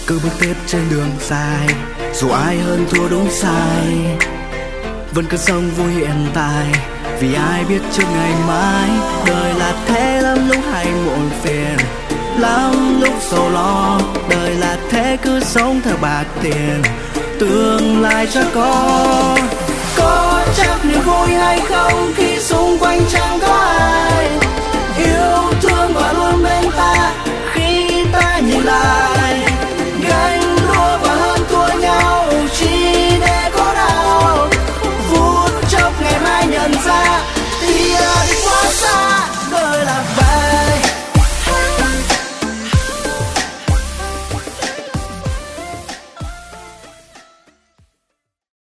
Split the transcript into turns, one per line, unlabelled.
cứ bước tiếp trên đường dài, dù ai hơn thua đúng sai, vẫn cứ sống vui hiện tại, vì ai biết trước ngày mai. Đời là thế, lắm lúc hay muộn phiền, lắm lúc sầu lo. Đời là thế, cứ sống theo bạc tiền, tương lai chắc có chắc niềm vui hay không khi xung quanh chẳng có